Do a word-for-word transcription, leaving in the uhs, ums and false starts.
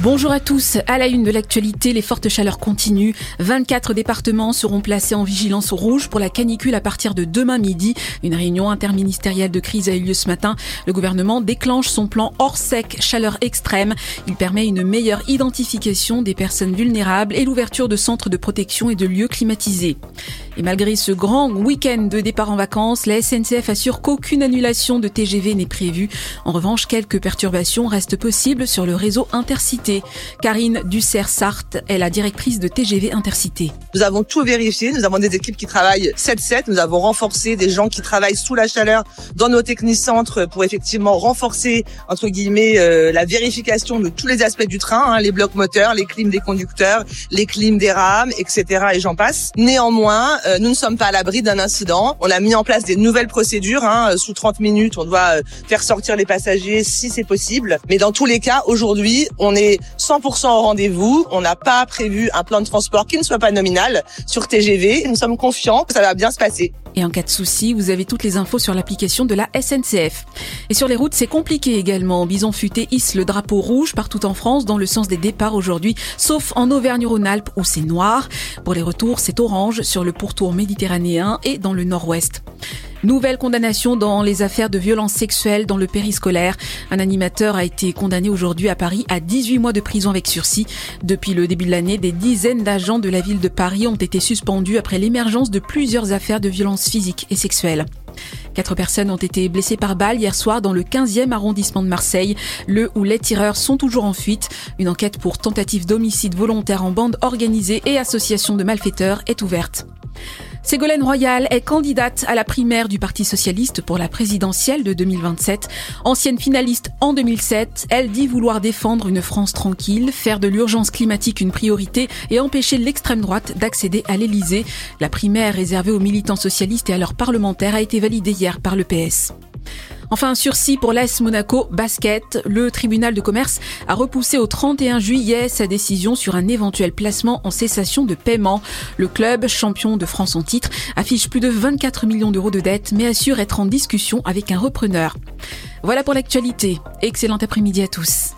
Bonjour à tous. À la une de l'actualité, les fortes chaleurs continuent. vingt-quatre départements seront placés en vigilance rouge pour la canicule à partir de demain midi. Une réunion interministérielle de crise a eu lieu ce matin. Le gouvernement déclenche son plan hors sec chaleur extrême. Il permet une meilleure identification des personnes vulnérables et l'ouverture de centres de protection et de lieux climatisés. Et malgré ce grand week-end de départ en vacances, la S N C F assure qu'aucune annulation de T G V n'est prévue. En revanche, quelques perturbations restent possibles sur le réseau Intercité. Karine Dussert-Sarthe est la directrice de T G V Intercité. Nous avons tout vérifié, nous avons des équipes qui travaillent sept sept, nous avons renforcé des gens qui travaillent sous la chaleur dans nos technicentres pour effectivement renforcer, entre guillemets, euh, la vérification de tous les aspects du train, hein, les blocs moteurs, les clims des conducteurs, les clims des rames, et cetera et j'en passe. Néanmoins, euh, nous ne sommes pas à l'abri d'un incident. On a mis en place des nouvelles procédures, hein, sous trente minutes, on doit euh, faire sortir les passagers si c'est possible. Mais dans tous les cas, aujourd'hui, on est cent pour cent au rendez-vous. On n'a pas prévu un plan de transport qui ne soit pas nominal sur T G V. Nous sommes confiants que ça va bien se passer. Et en cas de souci, vous avez toutes les infos sur l'application de la S N C F. Et sur les routes, c'est compliqué également. Bison Futé hisse le drapeau rouge partout en France dans le sens des départs aujourd'hui, sauf en Auvergne-Rhône-Alpes où c'est noir. Pour les retours, c'est orange sur le pourtour méditerranéen et dans le nord-ouest. Nouvelle condamnation dans les affaires de violences sexuelles dans le périscolaire. Un animateur a été condamné aujourd'hui à Paris à dix-huit mois de prison avec sursis. Depuis le début de l'année, des dizaines d'agents de la ville de Paris ont été suspendus après l'émergence de plusieurs affaires de violences physiques et sexuelles. Quatre personnes ont été blessées par balle hier soir dans le quinzième arrondissement de Marseille, le où les tireurs sont toujours en fuite. Une enquête pour tentative d'homicide volontaire en bande organisée et association de malfaiteurs est ouverte. Ségolène Royal est candidate à la primaire du Parti socialiste pour la présidentielle de deux mille vingt-sept. Ancienne finaliste en deux mille sept, elle dit vouloir défendre une France tranquille, faire de l'urgence climatique une priorité et empêcher l'extrême droite d'accéder à l'Elysée. La primaire réservée aux militants socialistes et à leurs parlementaires a été validée hier par le P S. Enfin, un sursis pour l'A S Monaco Basket. Le tribunal de commerce a repoussé au trente et un juillet sa décision sur un éventuel placement en cessation de paiement. Le club, champion de France en titre, affiche plus de vingt-quatre millions d'euros de dettes, mais assure être en discussion avec un repreneur. Voilà pour l'actualité. Excellent après-midi à tous.